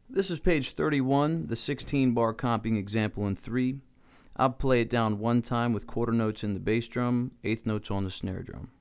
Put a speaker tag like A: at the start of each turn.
A: This is page 31, the 16-bar comping example in 3. I'll play it down one time with quarter notes in the bass drum, eighth notes on the snare drum.